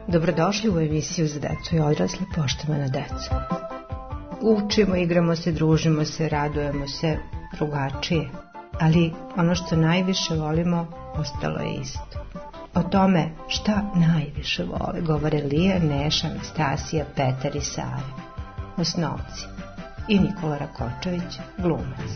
Dobrodošli u emisiju za decu i odrasle poštovana deca. Učimo, igramo se, družimo se, radujemo se drugačije, ali ono što najviše volimo ostalo je isto. O tome šta najviše vole govore Lija, Neša, Anastasija, Petar i Sara, osnovci, i Nikola Rakočević, glumac.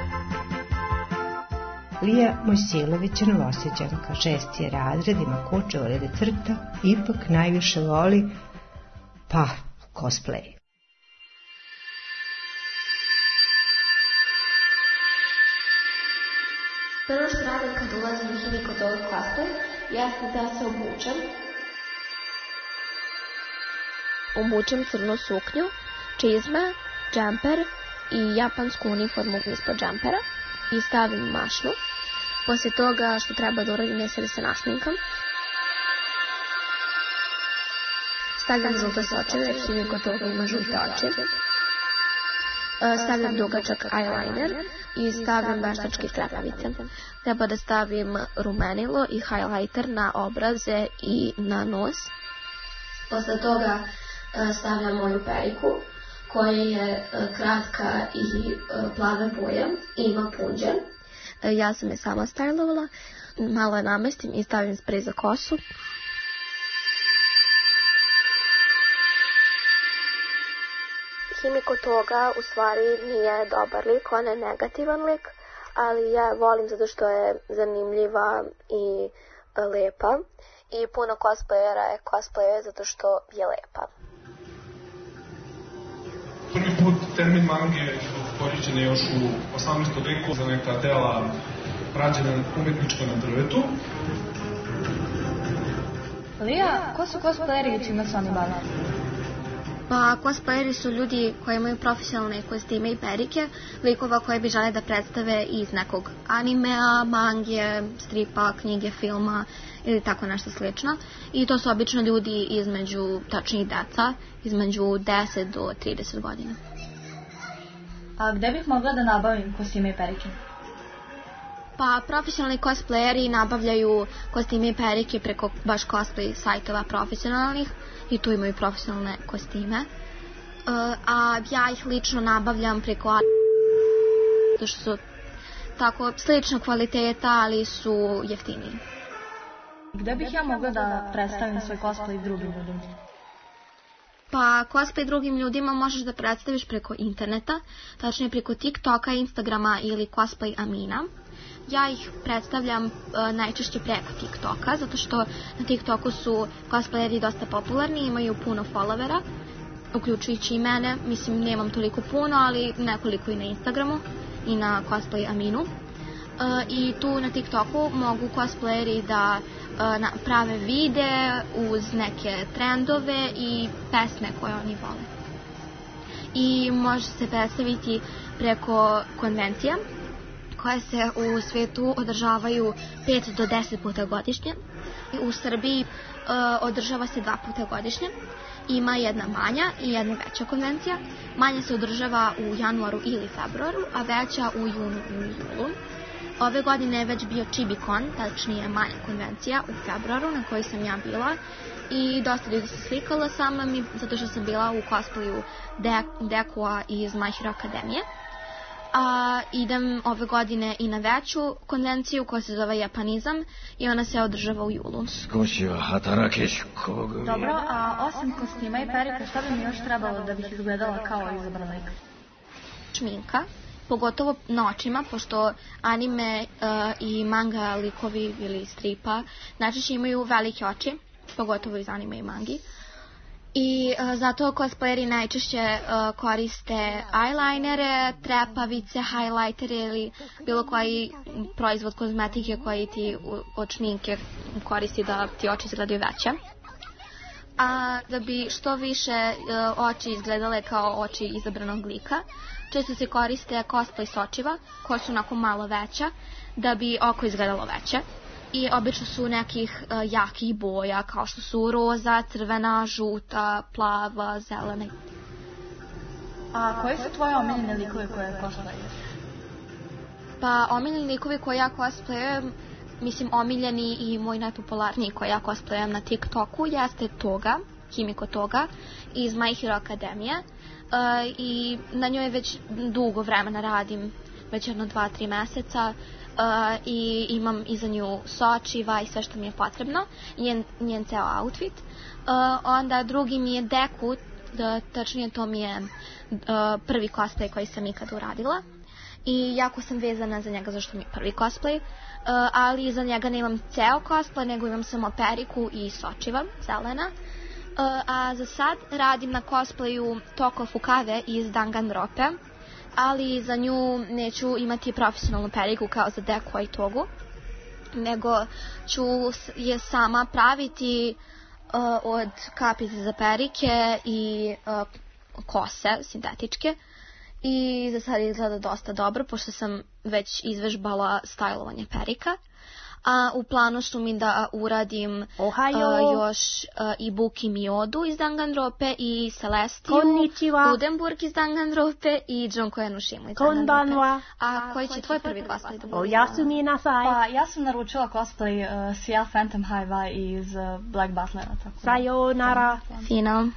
Lija Mojsilović je Novosađanka, 6. je razred, ima kuće, voli da crta, ipak najviše voli, cosplay. Prvo što radim kad ulazim u himiju kod ovog cosplay, jeste da se obučem crnu suknju, čizme, džemper i japansku uniformu ispod džempera i stavim mašnu. Poslije toga što treba da uradim jeste da se našminkam. Stavljam žute sočeve, himiju kod toga ima žute oči. Stavljam dugačak eyeliner i stavljam veštačke trepavice. Treba da stavim rumenilo i highlighter na obraze i na nos. Posle toga stavljam moju periku koja je kratka i plave boje i ima punđe. Ja sam je sama stajlovala, malo je namestim i stavim sprej za kosu. Himiko toga u stvari nije dobar lik, ona je negativan lik, ali ja volim zato što je zanimljiva i lepa. I puno cosplayera je cosplaye zato što je lepa. Prvi put termin mange korišćen je još u 18. veku za neka dela rađena umetnička na drvetu. Lija, ko su cosplayeri i čime se oni bave? Pa, cosplayeri su ljudi koji imaju profesionalne kostime i perike, likova koje bi žele da predstave iz nekog animea, mangije, stripa, knjige, filma ili tako nešto slično. I to su obično ljudi između, tačnije deca, između 10 do 30 godina. A gde bih mogla da nabavim kostime i perike? Pa, profesionalni cosplayeri nabavljaju kostime i perike preko baš cosplay sajtova profesionalnih i tu imaju profesionalne kostime. A ja ih lično nabavljam preko zato što su tako sličnog kvaliteta, ali su jeftiniji. Gde bih ja mogla da predstavim svoj cosplay drugim ljudima? Pa, cosplay drugim ljudima možeš da predstaviš preko interneta, tačnije preko TikToka, Instagrama ili Cosplay Amina. Ja ih predstavljam najčešće preko TikToka, zato što na TikToku su cosplayeri dosta popularni, imaju puno followera, uključujući i mene. Mislim, nemam toliko puno, ali nekoliko i na Instagramu i na Cosplay Aminu. I tu na TikToku mogu cosplayeri da prave videe uz neke trendove i pesme koje oni vole. I može se predstaviti preko konvencija koje se u svijetu održavaju 5 do 10 puta godišnje. U Srbiji održava se 2 puta godišnje. Ima jedna manja i jedna veća konvencija. Manja se održava u januaru ili februaru, a veća u junu i julu. Ove godine je već bio Chibicon, tačnije manja konvencija u februaru na kojoj sam ja bila i dosta ljudi se slikala sa mnom zato što sam bila u cosplayu Dekua iz My Hero Akademije. Idem ove godine i na veću konvenciju koja se zove Japanizam i ona se održava u julu. Dobro, a osim kostima i perika, šta bi mi još trebalo da bih izgledala kao izabran lik? Šminka, pogotovo na očima, pošto anime i manga likovi ili stripa najčešće imaju velike oči, pogotovo iz anime i mangi. I zato cosplayeri najčešće koriste eyelinere, trepavice, highlightere ili bilo koji proizvod kozmetike koji ti od šminke koristi da ti oči izgledaju veće. A da bi što više oči izgledale kao oči izabranog lika, često se koriste cosplay sočiva koja su onako malo veća da bi oko izgledalo veće. I obično su nekih jakih boja kao što su roza, crvena, žuta, plava, zelena. A koji su tvoje omiljene likove koje cosplayuješ? Pa omiljeni likovi koje ja cosplayujem mislim, omiljeni i moj najpopularniji koji ja cosplayam na TikToku jeste Toga, Himiko Toga iz My Hero Academije. I na njoj već dugo vremena radim, već jedno 2-3 meseca. I imam iza nju sočiva i sve što mi je potrebno, njen ceo outfit. Onda drugi mi je Deku, tačnije to mi je prvi cosplay koji sam ikad uradila i jako sam vezana za njega zašto mi je prvi cosplay, ali za njega nemam ceo cosplay, nego imam samo periku i sočiva zelena. A za sad radim na cosplayu Toko Fukave iz Danganronpe, ali za nju neću imati profesionalnu periku kao za Deku i Togu, nego ću je sama praviti od kapice za perike i kose sintetičke. I za sad izgleda dosta dobro, pošto sam već izvežbala stajlovanje perika. A u planu su mi da uradim još i Buki Miodu iz Danganronpe i Celestiju Udenburg iz Danganronpe i Junko Yanushima iz Danganronpe. A koji će tvoj prvi cosplay da bude? Pa ja sam naručila cosplay Ciel Phantom Hive iz Black Butlera. Sayonara. Fino.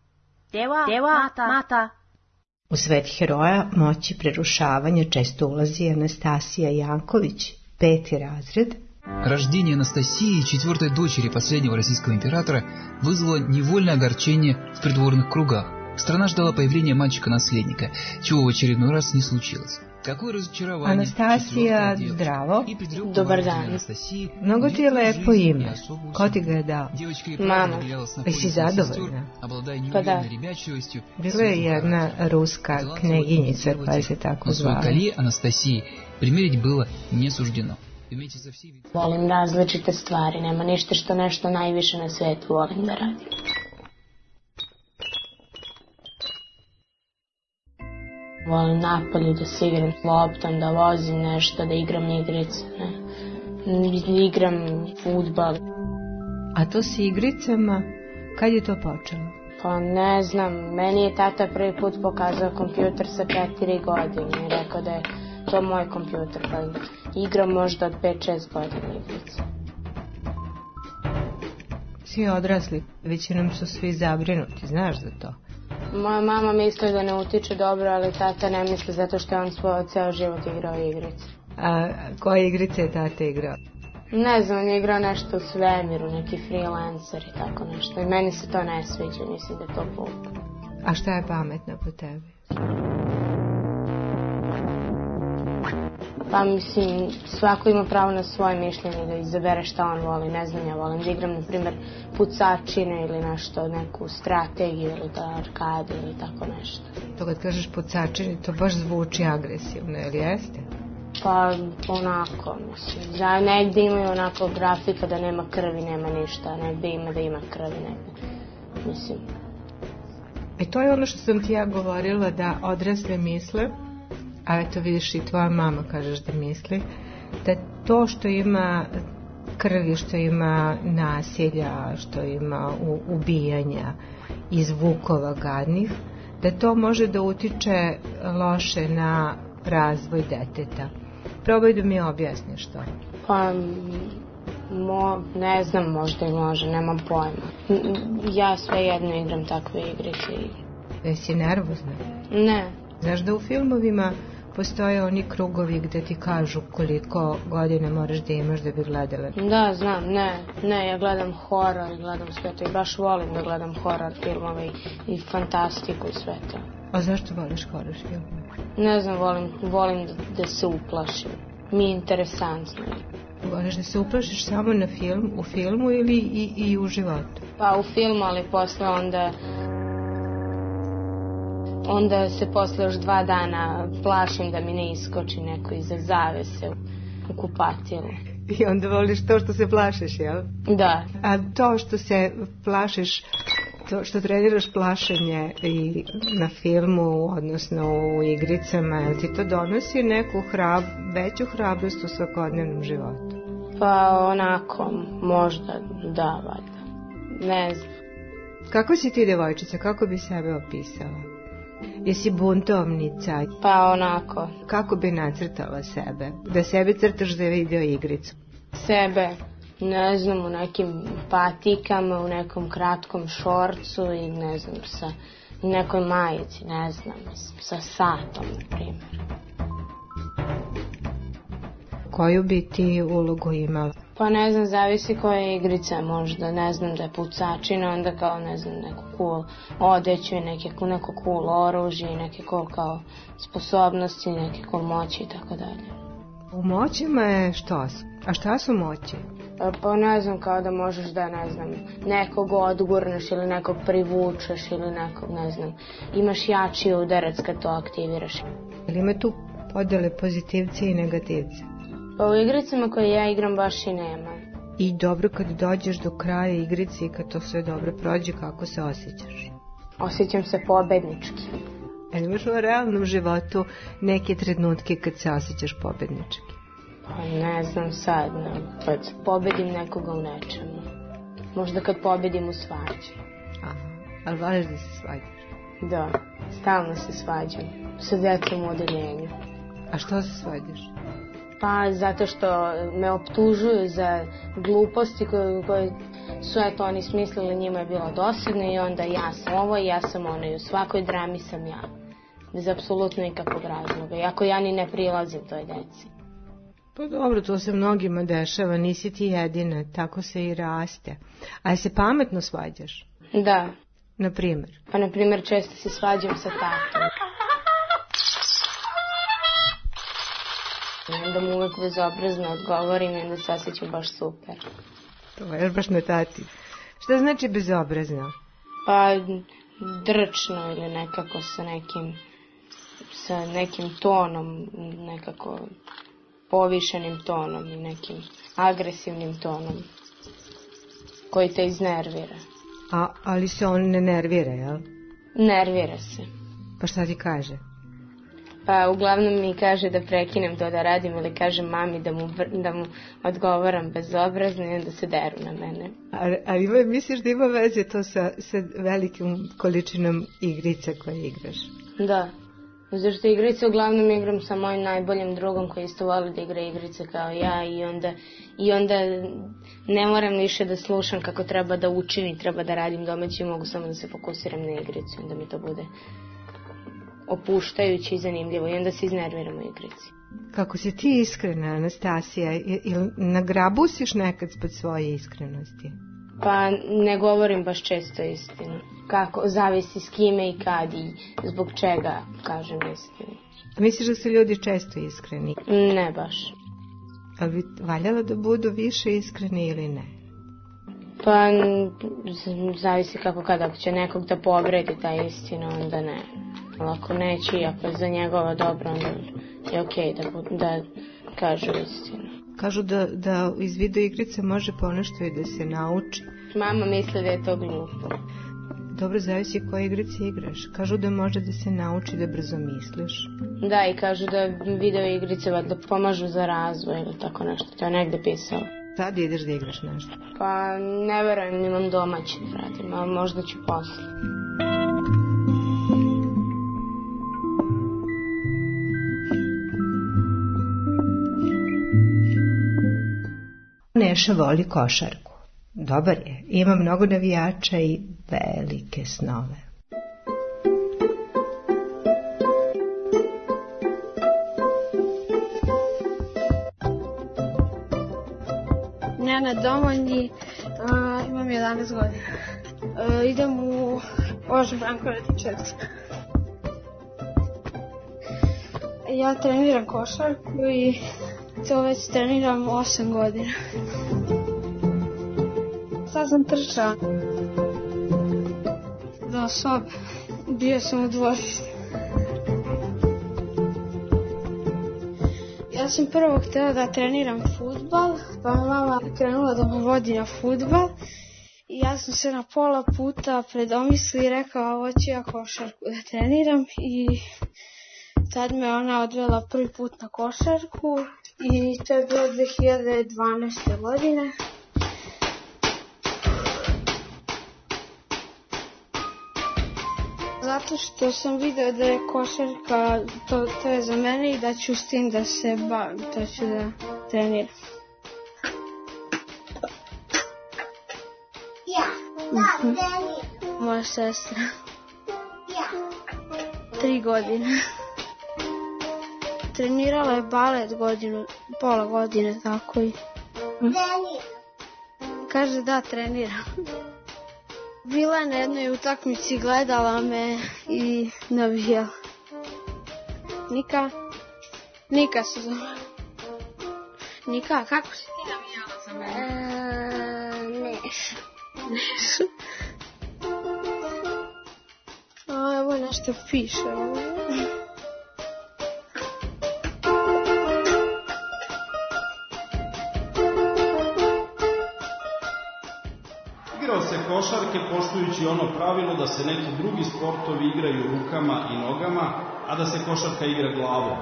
Dewa mata. U svet heroja moći prerušavanja često ulazi Anastasija Janković, 5. razred. Рождение Анастасии, 4-й дочери последнего российского императора, вызвало невольное огорчение в придворных кругах. Страна ждала появления мальчика-наследника, чего в очередной раз не случилось. Какое разочарование. Anastasija, zdravo. Dobar dan. Mnogo ti je lepo ime. Ko ti ga je dao? Mama. Jesi zadovoljna? Pa da. Bila je jedna ruska kneginjica koja se tako zvala. Коле Анастасии примерить было не суждено. Volim različite stvari, nema ništa što nešto najviše na svetu volim da radim. Volim napolju da se igram s loptom, da vozim nešto, da igram igrice, igram fudbal. A to s igricama, kad je to počelo? Pa ne znam, meni je tata prvi put pokazao kompjuter sa 4 godine i rekao da je to moj kompjuter, pa igram možda od 5-6 godina igrice. Svi odrasli, većinom su svi zabrinuti, znaš za to? Moja mama misli da ne utiče dobro, ali tata ne misli zato što je on ceo život igrao igrice. A koje igrice je tata igrao? Ne znam, on je igrao nešto u svemiru, neki freelancer i tako nešto. I meni se to ne sviđa, mislim da je to glupo. A šta je pametno po tebi? Pa mislim, svako ima pravo na svoje mišljenje, da izabere šta on voli. Ne znam, ja volim da igram, na primjer, pucačine ili nešto, neku strategiju ili da arkade ili tako nešto. To kad kažeš pucačine, to baš zvuči agresivno, ili jeste? Pa onako, mislim. Da negdje imaju onako grafika da nema krvi, nema ništa, negdje ima da ima krvi, negdje. Mislim. To je ono što sam ti ja govorila, da odrasle misle, a eto vidiš i tvoja mama kažeš da misli, da to što ima krvi, što ima nasilja, što ima ubijanja i zvukova gadnih, da to može da utiče loše na razvoj deteta. Probaj da mi objasniš to. Pa, ne znam, možda i može, nemam pojma. Ja svejedno igram takve igrice. Jesi nervozna? Ne. Znaš da u filmovima postoje oni krugovi gde ti kažu koliko godina moraš da imaš da bi gledala? Da, znam, ne, ja gledam horor i gledam sve to i baš volim da gledam horor filmove i fantastiku i sve to. A zašto voliš horor filmove? Ne znam, volim da se uplašim. Mi je interesantno. Voliš da se uplašiš samo u filmu ili i u životu? Pa u filmu, ali posle onda se posle još 2 dana plašim da mi ne iskoči neko iza zavese u kupatilu. I onda voliš to što se plašiš, jel? Da. A to što se plašiš, to što treniraš plašenje i na filmu, odnosno u igricama, jel ti to donosi neku veću hrabrost u svakodnevnom životu? Pa onako, možda, da, valjda. Ne znam. Kako si ti, devojčica, kako bi sebe opisala? Jesi buntovnica? Pa onako. Kako bi nacrtala sebe? Da sebe crtaš za video igricu? Sebe, ne znam, u nekim patikama, u nekom kratkom šorcu i ne znam, sa nekoj majici, ne znam, sa satom, na primjer. Koju bi ti ulogu imala? Pa ne znam, zavisi koja igrica, možda, ne znam, da je pucačina, onda kao, ne znam, neku cool odeću i neko cool oružje i neke cool kao sposobnosti, neke cool moći i tako dalje. U moćima je što su? A šta su moći? Pa ne znam, kao da možeš da, ne znam, nekog odgurneš ili nekog privučeš ili nekog, ne znam, imaš jači udarac kad to aktiviraš. Ili ima tu podele pozitivci i negativci? Pa u igricama koje ja igram baš i nema. I dobro, kad dođeš do kraja igrice i kad to sve dobro prođe, kako se osjećaš? Osjećam se pobednički. Imaš u realnom životu neke trenutke kad se osjećaš pobednički? Pa ne znam sad, kad pobedim nekoga u nečemu. Možda kad pobedim u svađi. Aha, ali voliš da se svađaš? Da, stalno se svađam. Sa djecom u odeljenju. A što se svađaš? Pa zato što me optužuju za gluposti koje su eto oni smislili, njima je bilo dosadno i onda ja sam ovo i ja sam ono i u svakoj drami sam ja. Bez apsolutno nikakvog razloga. Iako ja ni ne prilazim toj deci. Pa dobro, to se mnogima dešava, nisi ti jedina, tako se i raste. A se pametno svađaš? Da. Na primjer? Pa na primjer često se svađam sa tatom. I onda mu uvek bezobrazno odgovorim i onda se osjećam baš super. To je baš na tati. Šta znači bezobrazno? Pa drčno ili nekako sa nekim tonom, nekako povišenim tonom i nekim agresivnim tonom koji te iznervira. Ali se on ne nervira, jel? Nervira se. Pa šta ti kaže? Pa uglavnom mi kaže da prekinem to da radim ili kaže mami da mu odgovaram bezobrazno i onda se deru na mene. Ali misliš da ima veze to sa velikim količinom igrica koje igraš? Da. Zašto igrice uglavnom igram sa mojim najboljim drugom koji isto voli da igra igrice kao ja i onda ne moram više da slušam kako treba da učim i treba da radim domaći, mogu samo da se fokusiram na igricu i onda mi to bude opuštajuće i zanimljivo i onda se iznerviram u igrici. Kako si ti iskrena, Anastasija, ili nagrabusiš nekad zbog svoje iskrenosti? Pa ne govorim baš često istinu. Kako, zavisi s kime i kad i zbog čega kažem istinu. Misliš da su ljudi često iskreni? Ne baš. Ali bi valjalo da budu više iskreni ili ne? Pa zavisi kako kad, ako će nekog da povredi ta istina, onda ne. Ali ako neće, ako je za njegovo dobro, onda je okej da kažu istinu. Kažu da iz video igrice može ponešto i da se nauči. Mama misli da je to glupo. Dobro, zavisi koje igrice igraš. Kažu da može da se nauči da brzo misliš. Da, i kažu da video igrice da pomažu za razvoj ili tako nešto. To je negde pisalo. Sad ideš da igraš nešto? Pa ne verujem, imam domaći da radim, ali možda ću posle. Neša voli košarku. Dobar je, ima mnogo navijača i velike snove. Njena Domolji, imam 11 godina. Idem u Ožem Brankovićevcu. Ja treniram košarku i to već treniram 8 godina. Sad sam trčala do sobe. Bio sam u dvorištu. Ja sam prvo htjela da treniram fudbal, pa me mama krenula da me vodi na fudbal. I ja sam se na pola puta predomislila i rekao, ovo ću ja košarku da treniram. I tad me ona odvela prvi put na košarku. I to je bilo 2012. godine. Zato što sam vidio da je košarka, to je za mene i da ću s tim da se bavim, to ću da treniram. Moja sestra. 3 godine. Trenirala je balet pola godine, tako i. Kaže da, treniram. Bila je na jednoj utakmici, gledala me i navijala. Nika se zove. Nika, kako si ti navijala za mene? Nešu. Evo nešto piše. Igrao se košarke poštujući ono pravilo da se neki drugi sportovi igraju rukama i nogama, a da se košarka igra glavom.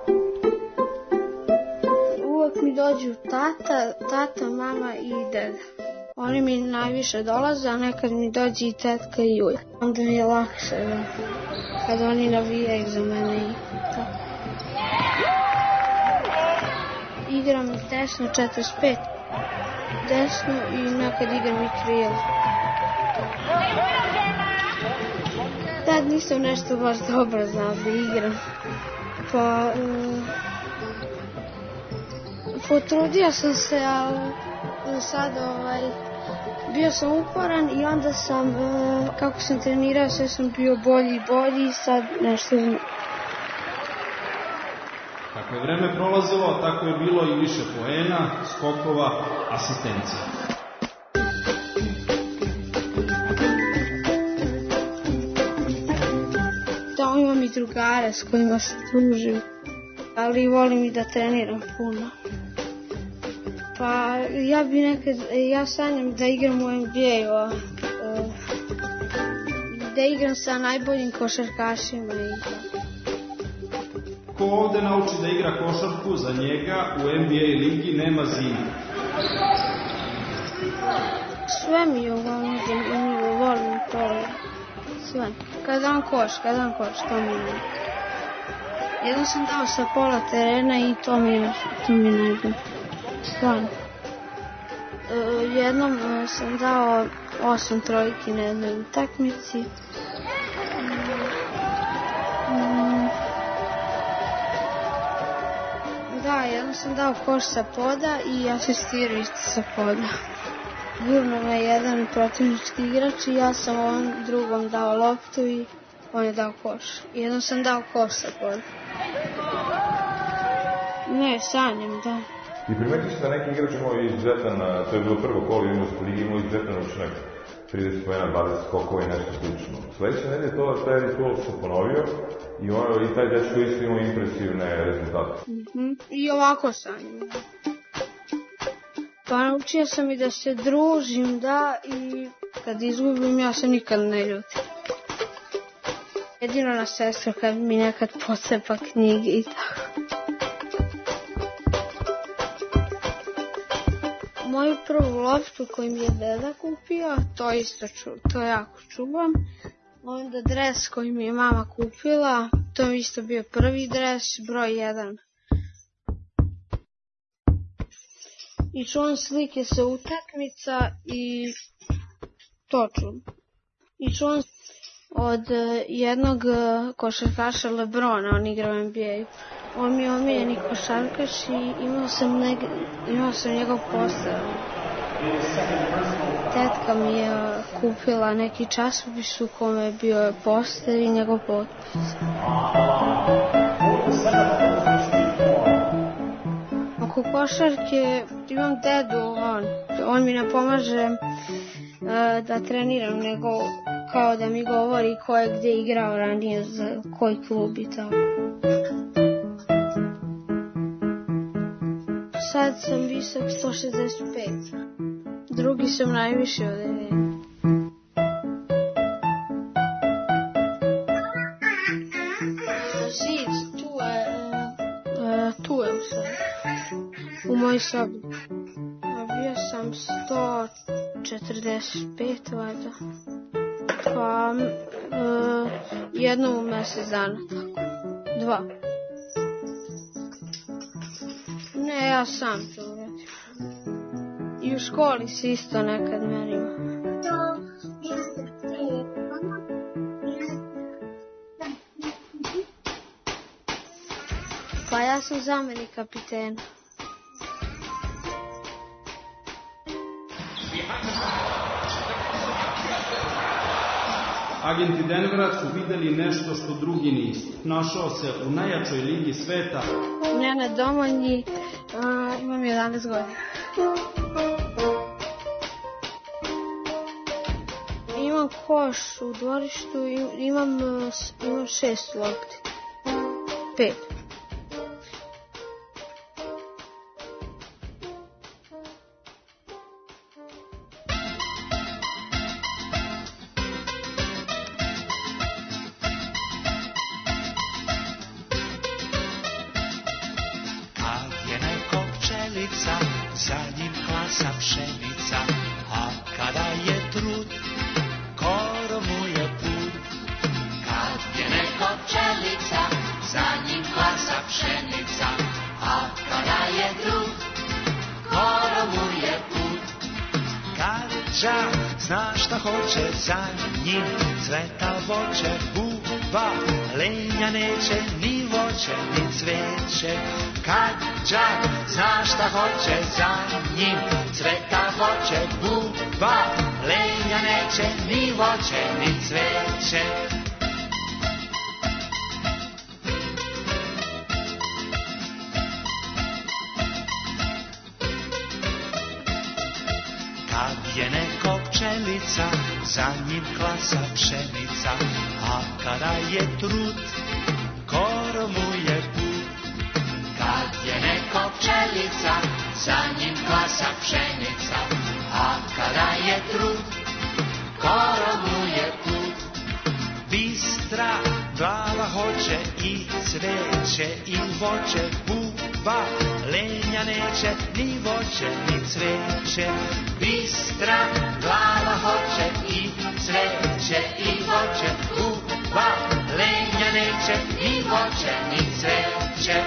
Uvijek mi dođu tata, mama i deda. Oni mi najviše dolaze, a nekad mi dođe i tetka i ujak. Onda mi je lakše kad oni navijaju za mene i tako. Igram desno 45, desno i nekad igram i krilo. Tad nisam nešto baš dobro znao da igram. Pa potrudio sam se, ali sad bio sam uporan i onda sam, kako sam trenirao, sve sam bio bolji i bolji i sad nešto znam. Kako je vreme prolazilo, tako je bilo i više poena, skokova, asistencija. Da, imam i drugare s kojima se družim, ali volim i da treniram puno. Pa ja sanjam da igram u NBA-u, da igram sa najboljim košarkašima i tako. Ko ovde nauči da igra košarku, za njega u NBA ligi nema zime. Sve mi je uglavnom zanimljivo, volim to. Sve. Kad dam koš, to mi je. Jednom sam dao sa pola terena i to mi je najbolje. Stvarno. Jednom sam dao 8 trojki na jednoj utakmici. Da, jednom sam dao koš sa poda i asistirao isto sa poda. Gurno me jedan protivnički igrač i ja sam ovom drugom dao loptu i on je dao koš. Jednom sam dao koš sa poda. Ne, sanjam, da. I primetiš da neki igrač imao izuzetan, to je bilo prvo kolo juniorske lige, imao izuzetan učinak, 30 pojena, 20 skokova i nešto slično. Sledeće nedelje taj ritual se ponovio i taj dečko isto imao impresivne rezultate. I ovako sanjam. Pa naučio sam i da se družim, da, i kad izgubim ja se nikad ne ljutim. Jedino na sestru kad mi nekad pocepa knjige i tako. Moju prvu loptu koju mi je deda kupio, to jako čuvam. Onda dres koji mi je mama kupila, to mi isto bio prvi dres, broj 1. I čuvam slike sa utakmica i to čuvam. I čuvam od jednog košarkaša Lebrona, on igra u NBA-u. On mi je omiljeni košarkaš i imao sam njegov poster. Tetka mi je kupila neki časopis u kome je bio poster i njegov potpis. Oko košarke imam dedu, on mi ne pomaže da treniram, nego kao da mi govori ko je gde igrao ranije, za koji klub i tako. Sad sam visok 165. Drugi sam najviše od ove. Zid, tu je u sobi. U mojoj sobi. Bio sam 145 valjda. Pa jednom u mesec dana, tako. 2. Ne, ja sam to uradim. I u školi se isto nekad merimo. ja sam zamenik kapitena. Agenti Denvera su videli nešto što drugi nisu. Našao se u najjačoj ligi sveta. Nenad Domanji, imam 11 godina. Imam koš u dvorištu, imam 6 lopti. 5. Za njim klasa pšenica, a kada je trud, korov mu je put. Kad je neko pčelica, za njim klasa pšenica, a kada je trud, korov mu je put. Kad đak zna šta hoće, za njim cveta voće, buba, lenja neće, ni voće, ni cveće. Kad đak zna šta hoće, za njim cveta voće, buba, lenja neće, ni voće, ni cveće. Kad je neko pčelica, za njim klasa pšenica, a kada je trud, korov mu je put. Kad je neko pčelica, za njim klasa pšenica, a kada je trud, korov mu je put. Bistra glava hoće i cveće i voće, buba, lenja neće, ni voće, ni cveće. Bistra glava hoće i cveće i voće, buba, lenja neće, ni voće, ni cveće.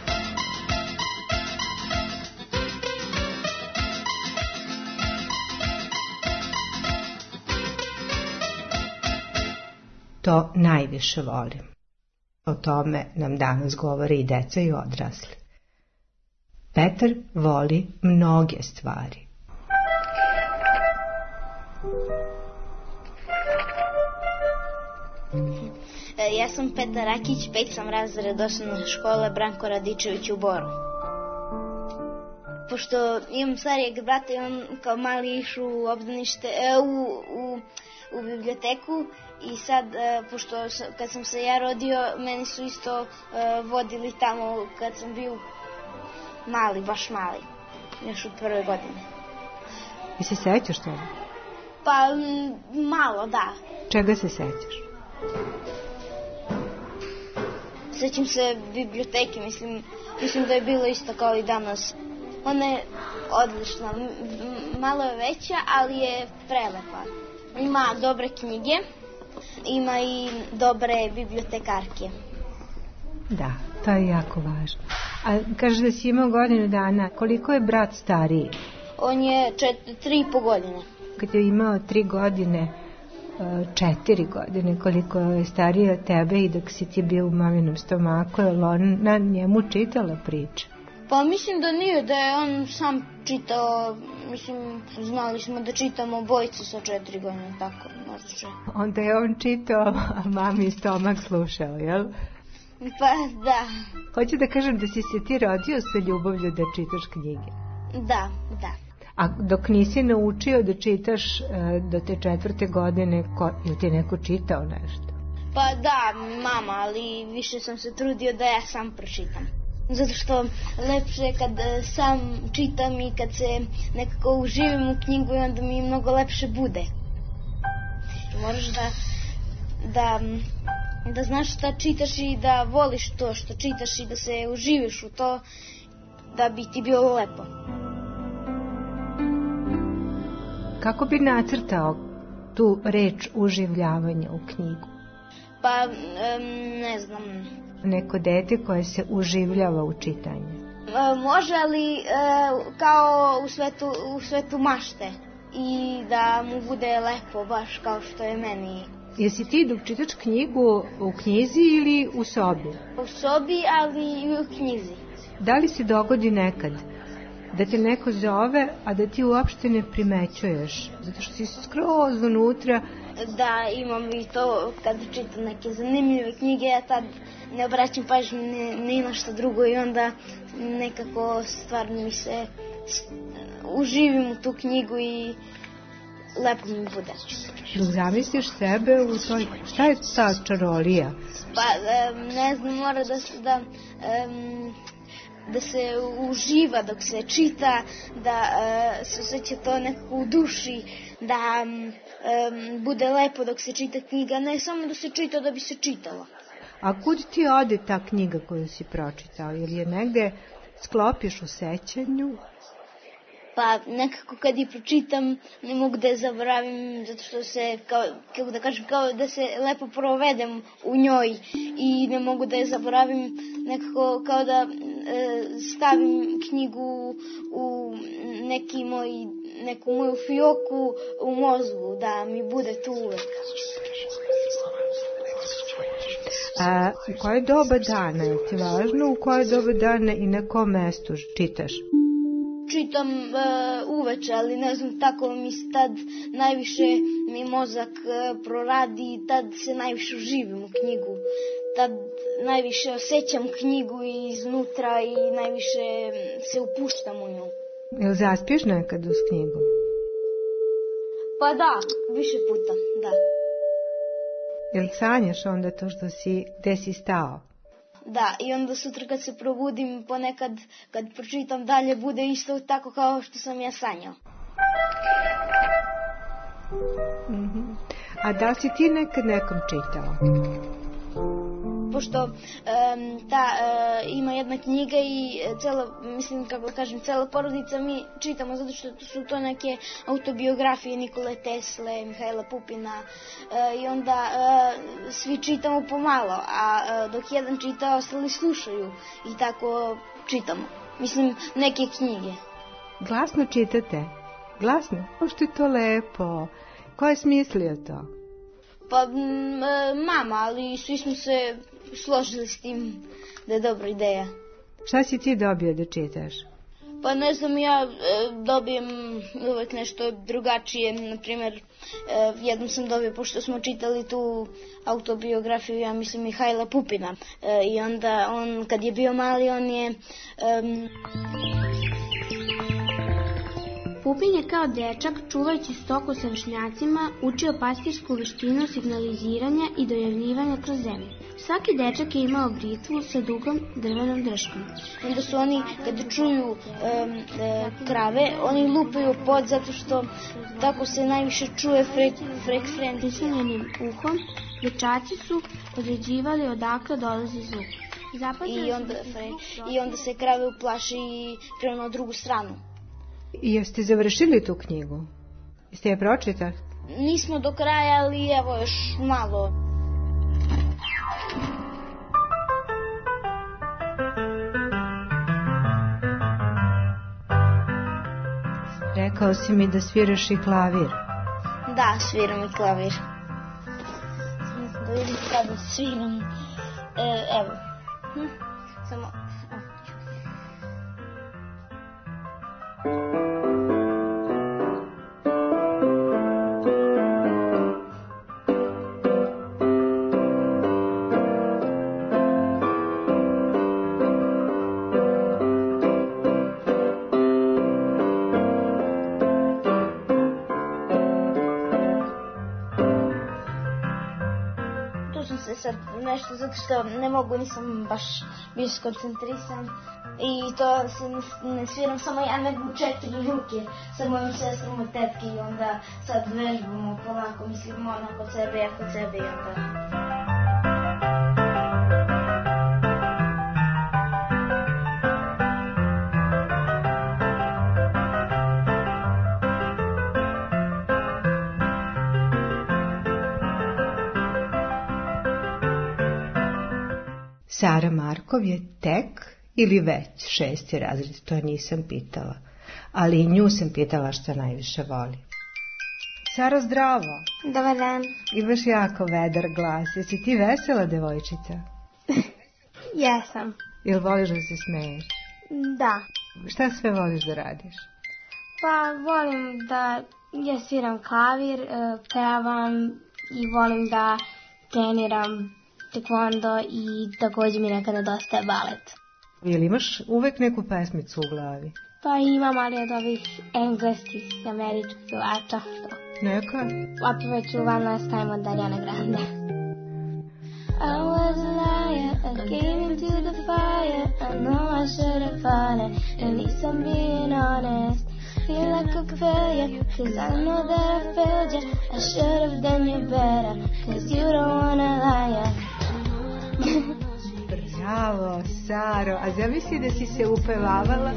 To najviše volim. O tome nam danas govore i deca i odrasli. Petar voli mnoge stvari. Ja sam Petar Rakić, 5 sam razred osnovne škole Branko Radičević u Boru. Pošto imam starijeg brata i on kao mali išu u obdanište, u biblioteku i sad, pošto kad sam se ja rodio, meni su isto vodili tamo kad sam bio mali, baš mali, još u prvoj godini. I se sećaš toga? Pa, malo, da. Čega se sećaš? Sećam se biblioteke, mislim da je bilo isto kao i danas. Ona je odlična, malo je veća, ali je prelepa. Ima dobre knjige, ima i dobre bibliotekarke. Da, to je jako važno. A kažeš da si imao godinu dana, koliko je brat stariji? On je 3,5 godine. Kad je imao 3 godine, 4 godine, koliko je stariji od tebe i dok si ti bio u maminom stomaku, je li ona njemu čitala priče? Pa mislim da nije, da je on sam čitao, znali smo da čitamo obojice sa 4 godine, tako, možda. Onda je on čitao, a mami stomak slušao, jel? Pa da. Hoću da kažem da si se ti rodio sa ljubavlju da čitaš knjige. Da, da. A dok nisi naučio da čitaš do te 4. godine, je ti neko čitao nešto? Pa da, mama, ali više sam se trudio da ja sam pročitam. Zato što lepše je kad sam čitam i kad se nekako uživim u knjigu i onda mi mnogo lepše bude. Moraš da znaš šta čitaš i da voliš to što čitaš i da se uživiš u to da bi ti bilo lepo. Kako bi nacrtao tu reč uživljavanja u knjigu? Pa, ne znam. Neko dete koje se uživljava u čitanju. Može, ali kao u svetu mašte. I da mu bude lepo, baš kao što je meni Jesi ti dok čitaš knjigu u knjizi ili u sobi? U sobi, ali i u knjizi. Da li se dogodi nekad da te neko zove, a da ti uopšte ne primećuješ, zato što si skroz unutra? Da, imam i to kad čitam neke zanimljive knjige, ja tad ne obraćam pažnju ni na što drugo i onda nekako stvarno mi se uživim u tu knjigu i lepo mi bude. Dok zamisliš sebe u toj... Šta je ta čarolija? Pa, ne znam, mora da se uživa dok se čita, da se osjeća to nekako u duši, da bude lepo dok se čita knjiga, ne samo da se čita da bi se čitala. A kud ti ode ta knjiga koju si pročitao? Ili je negde sklopiš u sećanju? Pa nekako kad je pročitam ne mogu da je zaboravim, zato što se, kako da kažem, kao da se lepo provedem u njoj i ne mogu da je zaboravim, nekako kao da stavim knjigu u neku moju fioku u mozgu, da mi bude tu uvek. A u koje doba dana je ti važno, u koje doba dana i na kom mestu čitaš? Čitam uveče, ali ne znam, tako mi se tad najviše mi mozak proradi, tad se najviše uživim u knjigu. Tad najviše osjećam knjigu iznutra i najviše se upuštam u nju. Jel zaspiš nekad uz knjigu? Pa da, više puta, da. Jel sanjaš onda to što si, gde si stao? Da, i onda sutra kad se probudim, ponekad kad pročitam dalje, bude isto tako kao što sam ja sanjao. A da li si ti nekad nekom čitao? Pošto ima jedna knjiga i cela porodica mi čitamo, zato što su to neke autobiografije Nikole Tesle, Mihajla Pupina, i onda svi čitamo pomalo, a dok jedan čita, ostali slušaju i tako čitamo. Mislim, neke knjige. Glasno čitate? Glasno? Što je to lepo. Ko je smislio to? Pa mama, ali svi smo se složili s tim da je dobra ideja. Šta si ti dobio da čitaš? Pa ne znam, ja dobijem uvek nešto drugačije. Naprimjer, jednom sam dobio, pošto smo čitali tu autobiografiju, ja mislim, Mihajla Pupina. I onda on, kad je bio mali, on je... Pupin je kao dečak, čuvajući stoku sa vršnjacima, učio pastirsku veštinu signaliziranja i dojavljivanja kroz zemlju. Svaki dečak je imao britvu sa dugom drvenom drškom. Onda su oni, kada čuju krave, oni lupaju pod, zato što tako se najviše čuje frekvencija. Prislonjenim uhom, dečaci su određivali odakle dolazi zvuk. I onda se krave uplaše i krenu na drugu stranu. I jeste završili tu knjigu? Jeste je pročitali? Nismo do kraja, ali evo još malo. Rekao si mi da sviraš i klavir. Da, sviram i klavir. Da vidim kada sviram. Evo. Samo... nešto, zato što ne mogu, nisam baš bio skoncentrisan i to se ne sviram samo ja, nego 4 ruke sa mojom sestrom od tetke i onda sad vežbamo polako, mislim ona kod sebe, ja kod sebe i onda... Sara Markov je tek ili već 6. razred, to nisam pitala, ali i nju sam pitala šta najviše voli. Saro, zdravo. Dobar dan. Imaš jako vedar glas. Jesi ti vesela devojčica? Jesam. Jel voliš da se smeješ? Da. Šta sve voliš da radiš? Pa volim da ja sviram klavir, pevam i volim da treniram tekvondo i također mi nekada nedostaje balet. Jel imaš uvek neku pesmicu u glavi? Pa imam, ali od ovih engleskih, američkih pevača. Neka? Opet ću One Last Time od Ariane Grande. I was a liar, I came into the fire. I know I should have fought it, at least I'm being honest. Feel like a failure, cause I know that I failed you. I should have done you better, cause you don't wanna lie. Bravo, Saro. A zamisli da si se upevavala?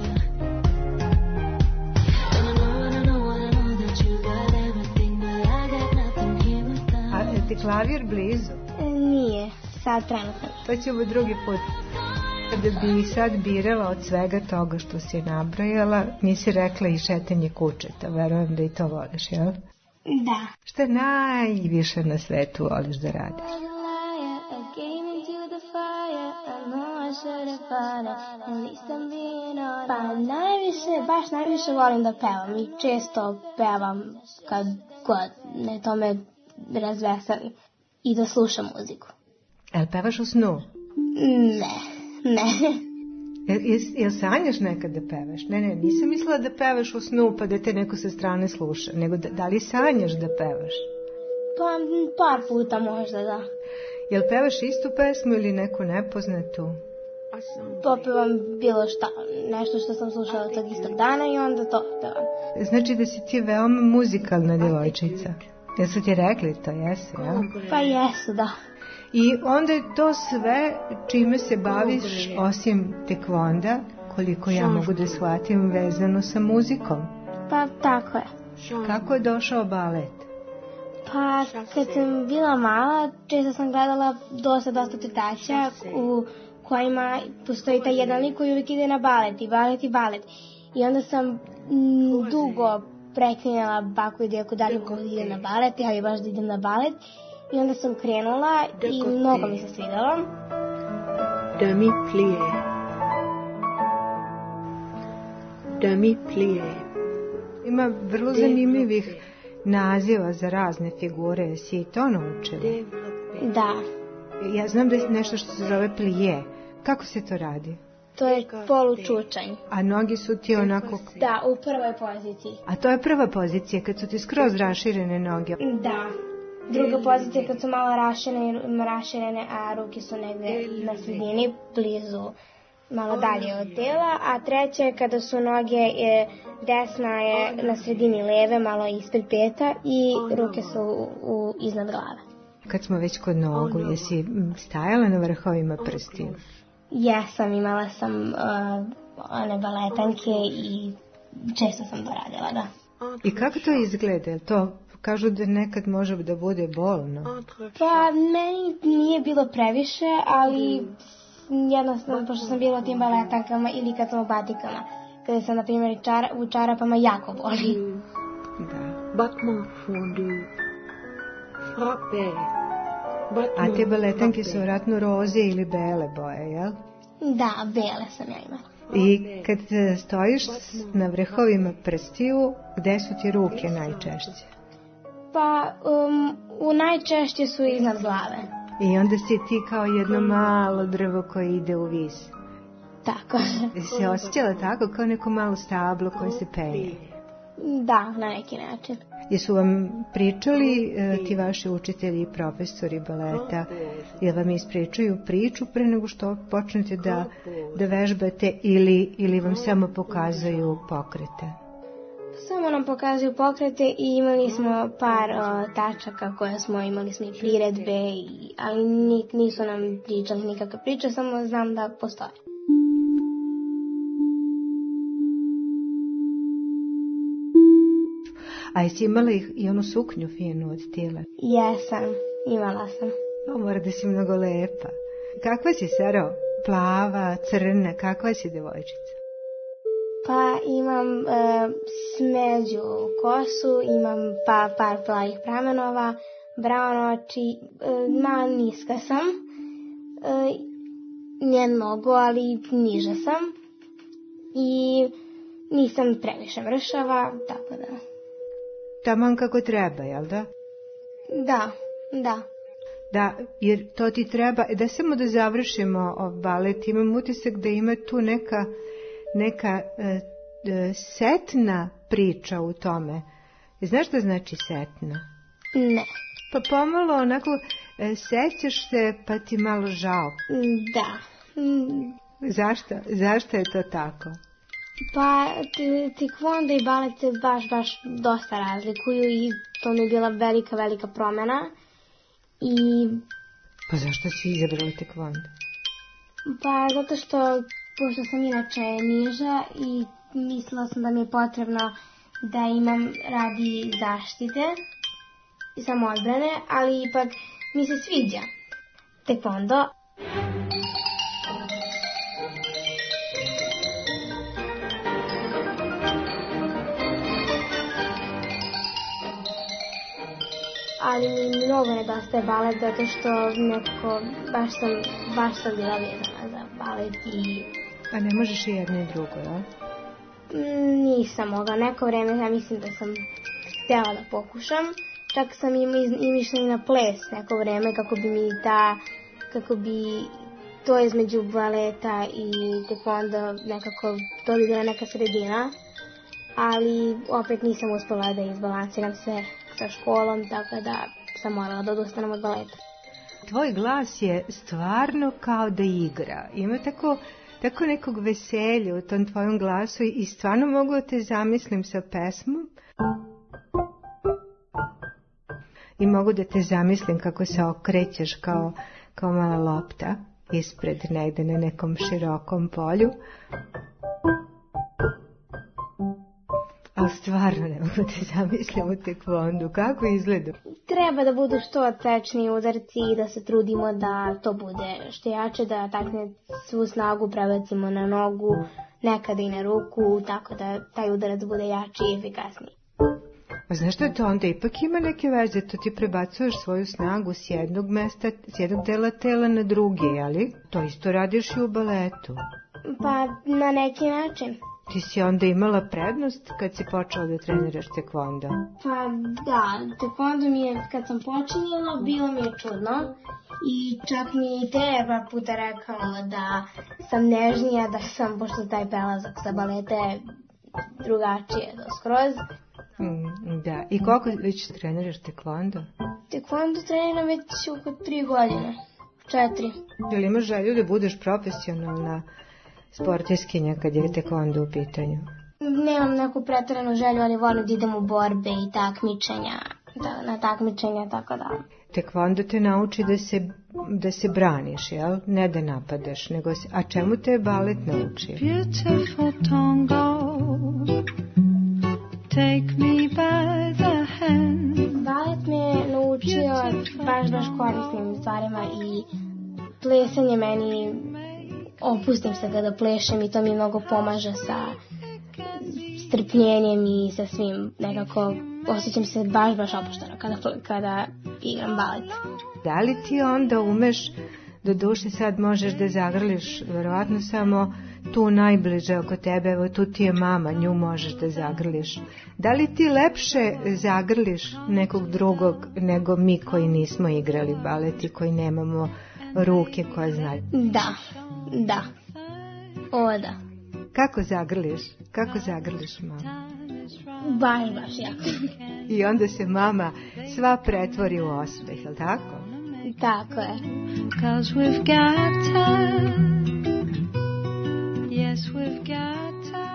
A je ti klavir blizu? Nije, sad trenutno. To ćemo drugi put. Kada bi sad birala od svega toga što si nabrojala, nisi rekla i šetanje kučeta. Verujem da i to voliš, jel? Da. Šta najviše na svetu voliš da radiš? Pa najviše volim da pevam i često pevam kad god me to me razveseli i da slušam muziku. Jel pevaš u snu? Ne. Jel sanjaš nekad da pevaš? Ne, nisam mislila da pevaš u snu pa da te neko sa strane sluša, nego da li sanjaš da pevaš? Pa par puta možda, da. Jel pevaš istu pesmu ili neku nepoznatu? Popevam bilo šta, nešto što sam slušala tog istog dana i onda to pevam. Znači da si ti veoma muzikalna djevojčica. Jesu ti rekli to, jesi, ja? Pa jesu, da. I onda je to sve čime se baviš osim tekvonda, koliko ja mogu da shvatim, vezano sa muzikom. Pa tako je. Kako je došao balet? Pa kad sam bila mala, često sam gledala dosta crtaća u kojima postoji taj jedan lik koji uvijek ide na balet i balet. I onda sam dugo preklinjala baku i djeku da li ko ide na balet, ja bi baš da idem na balet. I onda sam krenula i mnogo mi se svidjelo. Demi plie. Demi plie. Ima vrlo zanimljivih naziva za razne figure. Si to naučila? Da. Ja znam da je nešto što se zove plije. Kako se to radi? To je polučučanj. A noge su ti onako... Da, u prvoj poziciji. A to je prva pozicija, kad su ti skroz raširene noge? Da. Druga pozicija kad su malo raširene, a ruke su negde na sredini, blizu, malo dalje od tela. A treća je kada su noge, desna je na sredini leve, malo ispred peta i ruke su iznad glave. Kad smo već kod nogu, jesi stajala na vrhovima prstiju? Jesam, imala sam one baletanke i često sam to radila, da. I kako to izgleda? To kažu da nekad može da bude bolno. Pa meni nije bilo previše, ali jednostavno, pošto sam bila u tim baletankama ili kad sam u batikama, kada sam, na primjer, u čarapama, jako boli. Da. Battement fondu. Frappé. A te baletanke su vjerojatno roze ili bele boje, jel? Da, bele sam ja imala. I kad stojiš na vrhovima prstiju, gde su ti ruke najčešće? Pa, najčešće su iznad glave. I onda si ti kao jedno malo drvo koje ide u vis. Tako. Se osjećala tako kao neko malo stablo koje se penje? Da, na neki način. Jesu vam pričali ti vaši učitelji i profesori baleta, jel vam ispričaju priču pre nego što počnete da vežbate ili vam samo pokazuju pokrete? Samo nam pokazuju pokrete i imali smo par tačaka koje smo imali smo i priredbe, ali nisu nam pričali nikakve priče, samo znam da postoje. A jesi imala i onu suknju finu od tijela? Jesam, imala sam. O, mora da si mnogo lepa. Kakva si, Saro? Plava, crna, kakva si devojčica? Pa imam smeđu kosu, imam par plavih pramenova, brown oči, malo niska sam, ne mnogo, ali niža sam i nisam previše mršava, tako da. Taman kako treba, jel da? Da. Da, jer to ti treba, da samo da završimo balet, imam utisak da ima tu neka setna priča u tome. Znaš šta znači setna? Ne. Pa pomalo onako sećaš se pa ti malo žao. Da. Zašto je to tako? Pa taekwondo i balet se baš dosta razlikuju i to mi je bila velika promjena. Pa zašto si izabrala taekwondo? Pa zato što, pošto sam inače niža i mislila sam da mi je potrebno da imam radi zaštite i samoodbrane, ali ipak mi se sviđa taekwondo. Ali mi mnogo nedostaje balet zato što nekako baš sam bila vezana za balet i... A ne možeš i jedno i drugo, jel? Nisam mogla. Neko vreme ja mislim da sam htjela da pokušam. Čak sam išla i na ples neko vreme kako bi to između baleta i taekwondo nekako to bi bila neka sredina. Ali opet nisam uspela da izbalansiram sve sa školom, tako da sam morala da odustanem od baleta. Tvoj glas je stvarno kao da igra. Ima tako nekog veselja u tom tvojom glasu i stvarno mogu da te zamislim sa pesmom. I mogu da te zamislim kako se okrećeš kao mala lopta ispred negde na nekom širokom polju. Ali stvarno ne mogu da zamislim u taekwondu. Kako izgleda? Treba da budu što otpečniji udarci i da se trudimo da to bude što jače, da takne svu snagu prebacimo na nogu, nekada i na ruku, tako da taj udarac bude jači i efikasniji. A znaš što je to onda? Ipak ima neke veze, to ti prebacuješ svoju snagu s jednog mesta, s jednog dela tela na drugi, jeli? To isto radiš i u baletu. Pa na neki način. Ti si onda imala prednost kad si počela da treniraš taekwondo? Pa da, taekwondo mi je, kad sam počinjela, bilo mi je čudno i čak mi je i trener puta rekao da sam nežnija, da sam, pošto taj prelazak sa baleta je drugačije skroz. Da, i koliko već treniraš taekwondo? Taekwondo treniram već oko 3 godine, 4. Jel imaš želju da budeš profesionalna sportiskinja kad je taekwondo u pitanju? Nemam neku preteranu želju, ali volim da idem u borbe i takmičenja, na takmičenja, tako da. Taekwondo te nauči da se braniš, jel? Ne da napadaš, nego a čemu te balet nauči? Beautiful tango, take me by the hand. Balet me naučio baš korisnim stvarima i plesanje meni, opustim se kada plešem i to mi mnogo pomaže sa strpljenjem i sa svim, nekako osjećam se baš opušteno kada igram balet. Da li ti onda umeš, do duše sad možeš da zagrliš verovatno samo tu najbliže oko tebe, evo tu ti je mama, nju možeš da zagrliš. Da li ti lepše zagrliš nekog drugog nego mi koji nismo igrali balet i koji nemamo ruke koje znaju? Da. O, da. Kako zagrliš mama? Baš jako. I onda se mama sva pretvori u osmeh, je li tako? Tako je. 'Cause we've got time. Yes, we've got time.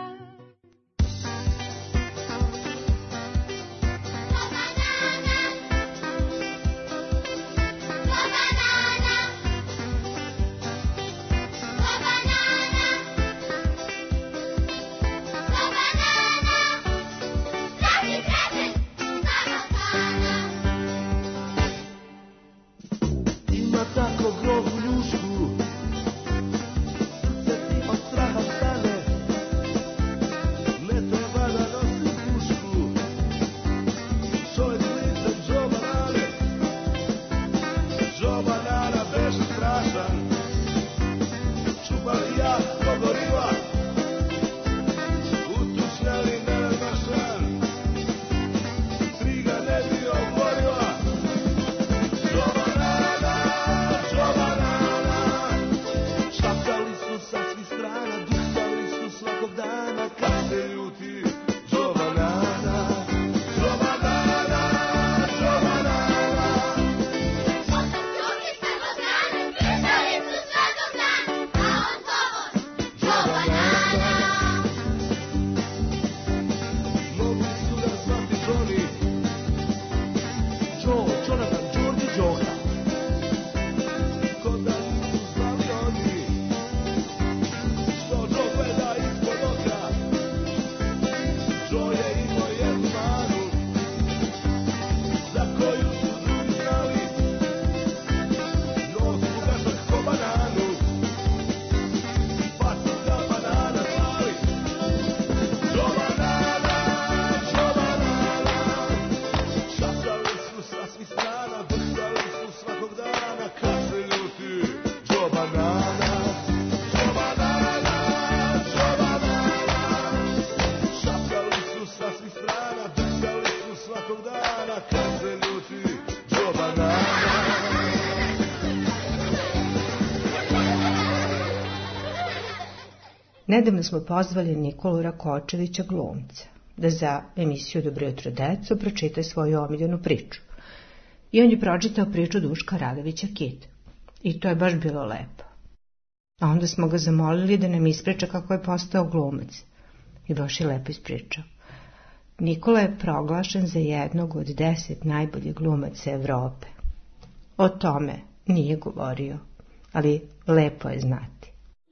Nedavno smo pozvali Nikolu Rakočevića, glumca, da za emisiju Dobro jutro deco pročita svoju omiljenu priču. I on je pročitao priču Duška Radovića Kid. I to je baš bilo lepo. A onda smo ga zamolili da nam ispriča kako je postao glumac. I baš je lepo ispričao. Nikola je proglašen za jednog od 10 najboljih glumaca Evrope. O tome nije govorio, ali lepo je znati.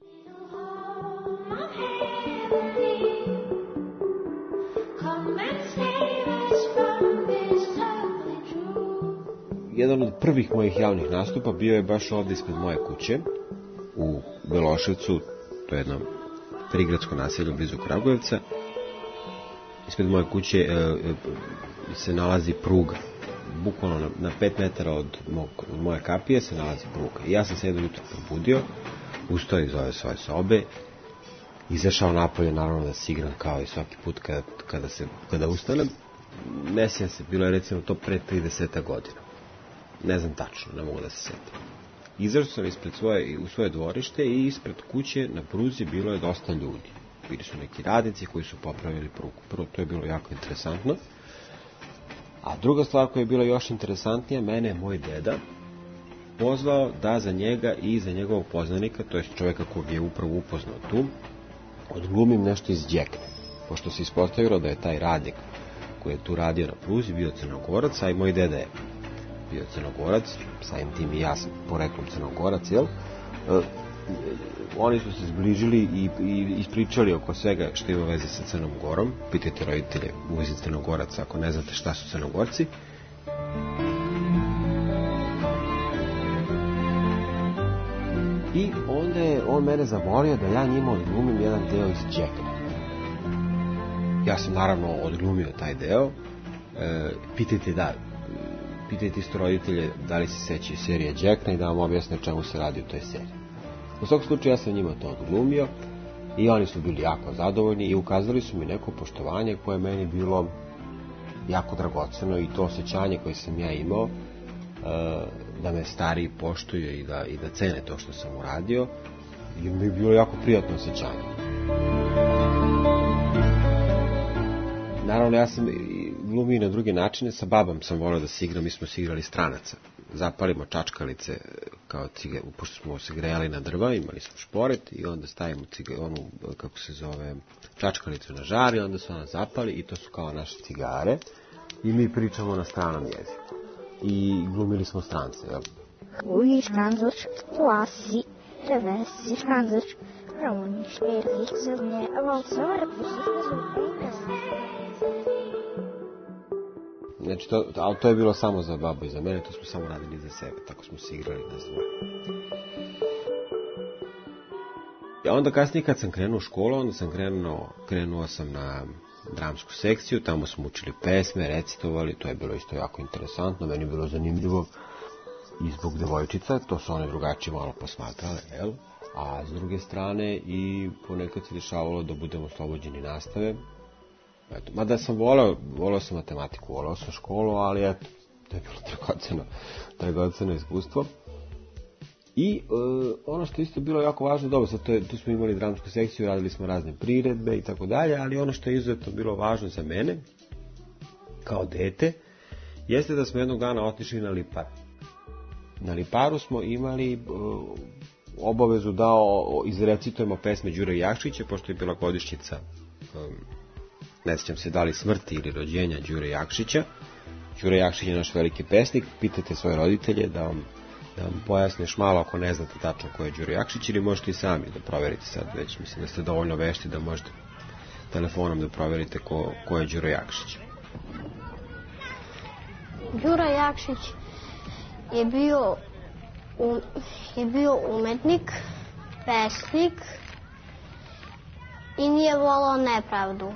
Jedan od prvih mojih javnih nastupa bio je baš ovdje ispred moje kuće, u Beloševcu, to je jedno prigradsko naselje blizu Kragujevca. Ispred moje kuće se nalazi pruga. Bukvalno na 5 metara od moje kapije se nalazi pruga. I ja sam se jedno jutro probudio, ustao iz ove svoje sobe, izašao napolje, naravno da se igram kao i svaki put kada ustanem. Ne sjećam se, bilo je recimo to pre 30 godina. Ne znam tačno, ne mogu da se sjetim. Izašao sam u svoje dvorište i ispred kuće na pruzi bilo je dosta ljudi. Bili su neki radnici koji su popravili prugu. Prvo, to je bilo jako interesantno. A druga stvar koja je bila još interesantnija, mene je moj deda pozvao da za njega i za njegovog poznanika, to je čovjeka kog je upravo upoznao tu, odglumim nešto iz Đekne. Pošto se ispostavilo da je taj radnik koji je tu radio na pruzi bio Crnogorac, a i moj deda je bio Crnogorac, samim tim i ja sam poreklom Crnogorac, jel? Oni su se zbližili i ispričali oko svega što ima veze sa Crnom Gorom. Pitajte roditelje u vezi Crnogoraca ako ne znate šta su Crnogorci. I onda je on mene zamolio da ja njima odglumim jedan deo iz Đekne. Ja sam naravno odglumio taj deo. Pitajte isto roditelje da li se sećaju serije Đekna i da vam objasne čemu se radi u toj seriji. U svakom slučaju ja sam njima to odglumio i oni su bili jako zadovoljni i ukazali su mi neko poštovanje koje je meni bilo jako dragoceno i to osjećanje koje sam ja imao da me stariji poštuju i da cene to što sam uradio, i mi je bilo jako prijatno osjećanje. Naravno, ja sam glumio na druge načine, sa babom sam volio da se igram, mi smo se igrali stranaca. Zapalimo čačkalice, kao pošto smo se grejali na drva, imali smo šporet i onda stavimo onu, kako se zove, čačkalicu na žar i onda se ona zapali i to su kao naše cigare i mi pričamo na stranom jeziku. I glumili smo strance, jel? Uji škanzoč, lasi, revesi škanzoč, romani šperlik zrnje, valsor, Znači, ali to je bilo samo za babu i za mene, to smo samo radili za sebe, tako smo se igrali, ne znam. Ja onda kasnije kad sam krenuo u školu, onda sam krenuo sam na dramsku sekciju, tamo smo učili pesme, recitovali, to je bilo isto jako interesantno, meni je bilo zanimljivo i zbog devojčica, to su one drugačije malo posmatrale, jel? A s druge strane i ponekad se dešavalo da budemo oslobođeni nastave. Eto, mada sam voleo sam matematiku, voleo sam školu, ali eto, to je bilo dragoceno iskustvo. I ono što isto bilo jako važno, dobro, sad tu smo imali dramsku sekciju, radili smo razne priredbe i tako dalje, ali ono što je izuzetno bilo važno za mene, kao dete, jeste da smo jednog dana otišli na Lipar. Na Liparu smo imali obavezu da izrecitujemo pesme Đure Jakšića, pošto je bila godišnjica, ne sjećam se da li smrti ili rođenja Đure Jakšića. Đure Jakšić je naš veliki pesnik, pitajte svoje roditelje da vam pojasniš malo ako ne znate tačno ko je Đuro Jakšić, ili možete i sami da proverite sad, već mislim da ste dovoljno vešti da možete telefonom da proverite ko je Đuro Jakšić. Đuro Jakšić je bio umetnik, pesnik i nije volao nepravdu.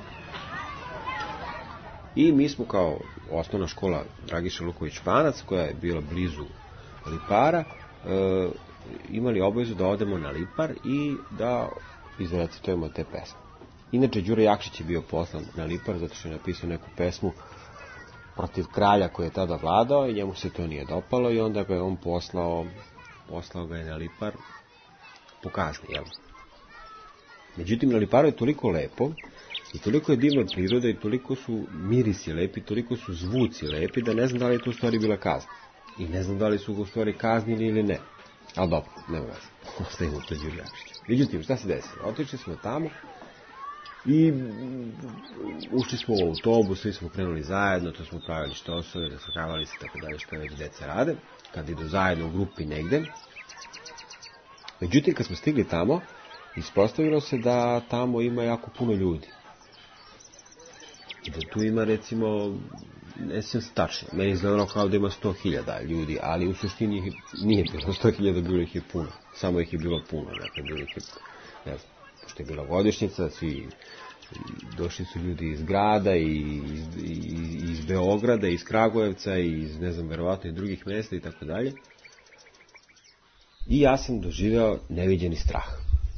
I mi smo kao osnovna škola Dragiša Luković-Panac, koja je bila blizu Lipara, imali obavezu da odemo na Lipar i da izrecitujemo te pesme. Inače, Đuro Jakšić je bio poslan na Lipar zato što je napisao neku pesmu protiv kralja koji je tada vladao i njemu se to nije dopalo i onda ga je on poslao ga je na Lipar po kazni, jel? Međutim, na Liparu je toliko lepo i toliko je divna priroda i toliko su mirisi lepi, toliko su zvuci lepi da ne znam da li je to u stvari bila kazna. I ne znam da li su ga u stvari kaznili ili ne. Ali dobro, nema veze. Ostavimo to Đuri Jakšića. Međutim, šta se desilo? Otišli smo tamo i ušli smo u autobus, svi smo krenuli zajedno, to smo pravili štosove, rasakavali se, tako dalje, što već deca rade, kad idu zajedno u grupi negde. Međutim, kad smo stigli tamo, ispostavilo se da tamo ima jako puno ljudi. I da tu ima, recimo, ne sjećam se tačno, meni izgledalo kao da ima 100.000 ljudi, ali u suštini ih nije bilo 100.000, bilo ih je puno. Samo ih je bilo puno, dakle, bilo ih je, ne znam, pošto je bila godišnjica, svi došli su ljudi iz grada, i iz Beograda, iz Kragujevca, i iz, ne znam, verovatno i drugih mesta i tako dalje. I ja sam doživeo neviđeni strah.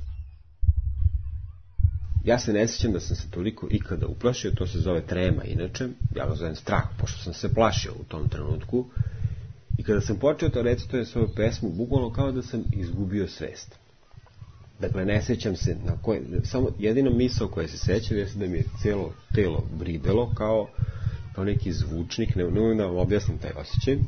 Ja se ne sjećam da sam se toliko ikada uplašio, to se zove trema inače, ja ga zovem strah, pošto sam se plašio u tom trenutku. I kada sam počeo to recitujem svoju pesmu, bukvalno kao da sam izgubio svest. Dakle, ne sjećam se, samo jedino misao koja se sjećam jeste da mi je cijelo telo bridelo kao neki zvučnik, ne da vam objasnim taj osjećaj.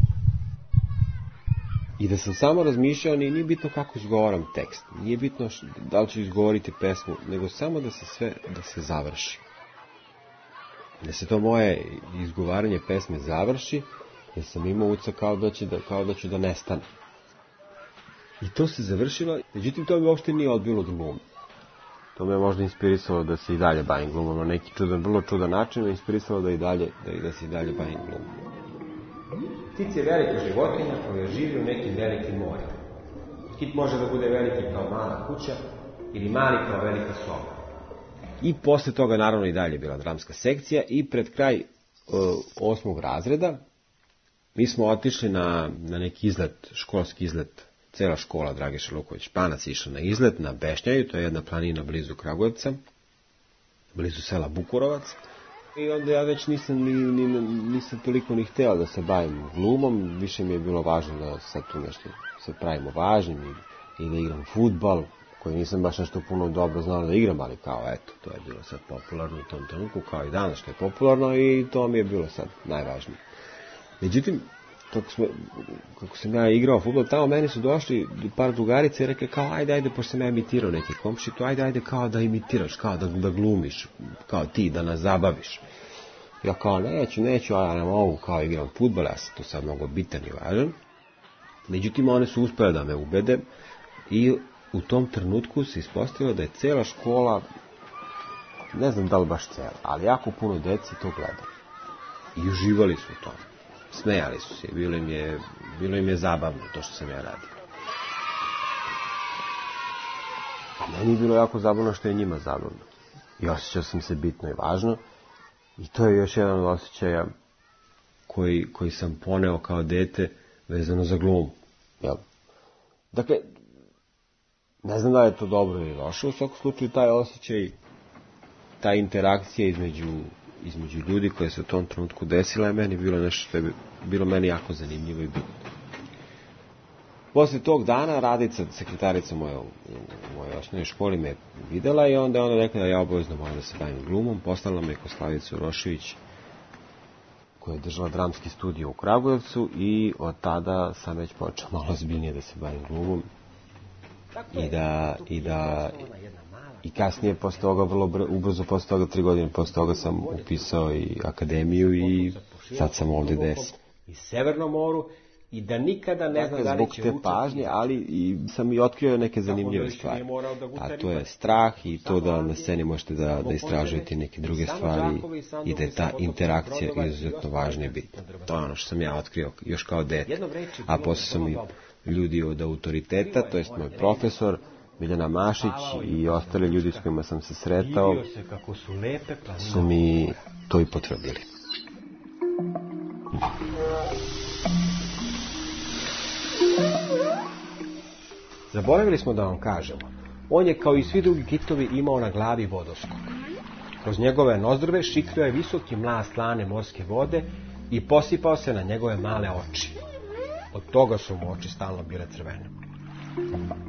I da sam samo razmišljao, nije bitno kako izgovaram tekst, nije bitno da li ću izgovoriti pesmu, nego samo da se završi. Da se to moje izgovaranje pesme završi, jer sam imao uca kao da ću da nestane. I to se završilo, međutim to mi uopšte nije odbilo od gluma. To me je možda inspirisalo da se i dalje bavim glumom, na neki vrlo čudan način me inspirisalo da se i dalje bavim glumom. Ptic je velika životinja koja živi u nekim velikim morima. Kit može da bude veliki kao mala kuća ili mali kao velika soba. I posle toga naravno i dalje bila dramska sekcija i pred kraj 8. razreda mi smo otišli na neki izlet, školski izlet, cela škola Dragiša Luković Španac je išla na izlet na Bešnjaju, to je jedna planina blizu Kragujevca, blizu sela Bukurovac. I onda ja već nisam toliko ni htjela da se bavim glumom, više mi je bilo važno da sad tu nešto se pravimo važnim i da igram fudbal, koji nisam baš nešto puno dobro znala da igram, ali kao eto, to je bilo sad popularno u tom trenutku, kao i danas što je popularno i to mi je bilo sad najvažnije. Međutim, kako sam ja igrao fudbal, tamo meni su došli par drugarica i rekli kao ajde, pošto sam ja imitirao neki komši, to ajde kao da imitiraš, kao da glumiš, kao ti, da nas zabaviš. Ja kao neću, ja ne mogu, kao igram fudbal, ja sam tu sad mnogo bitan i važan. Međutim, one su uspjele da me ubede i u tom trenutku se ispostavilo da je cela škola, ne znam da li baš cela, ali jako puno deci to gledali. I uživali su u tome. Smejali su se, bilo im je zabavno to što sam ja radio. A meni je bilo jako zabavno što je njima zabavno. I osjećao sam se bitno i važno. I to je još jedan od osjećaja koji sam poneo kao dete vezano za glumu. Jel? Dakle, ne znam da je to dobro ili loše, u svakom slučaju taj osjećaj, ta interakcija između ljudi koje se u tom trenutku desila je meni bilo nešto što je bilo meni jako zanimljivo i bitno. Posle tog dana Radica, sekretarica u mojoj osnovnoj školi, me videla i onda je ona rekla da ja obavezno moram da se bavim glumom. Poslala me kod Slavicu Rošević, koja je držala dramski studio u Kragujevcu i od tada sam već počeo malo ozbiljnije da se bavim glumom. I kasnije, posle toga, ubrzo posle toga, 3 godine posle toga sam upisao i akademiju i sad sam ovdje gde sam. I Severnom moru i da nikada ne znam da li će zbog te pažnje, ali sam i otkrio neke zanimljive stvari. A to je strah i to da na sceni možete da istražujete neke druge stvari i da je ta interakcija izuzetno važna i bitna. To je ono što sam ja otkrio još kao dete. A posle sam i ljudi od autoriteta, to jest moj profesor, Miljana Mašić i ostali ljudi s kojima sam se sretao su mi to i potvrdili. Zaboravili smo da vam kažemo, on je kao i svi drugi kitovi imao na glavi vodoskok. Kroz njegove nozdrve šikrio je visoki mlaz slane morske vode i posipao se na njegove male oči. Od toga su mu oči stalno bile crvene.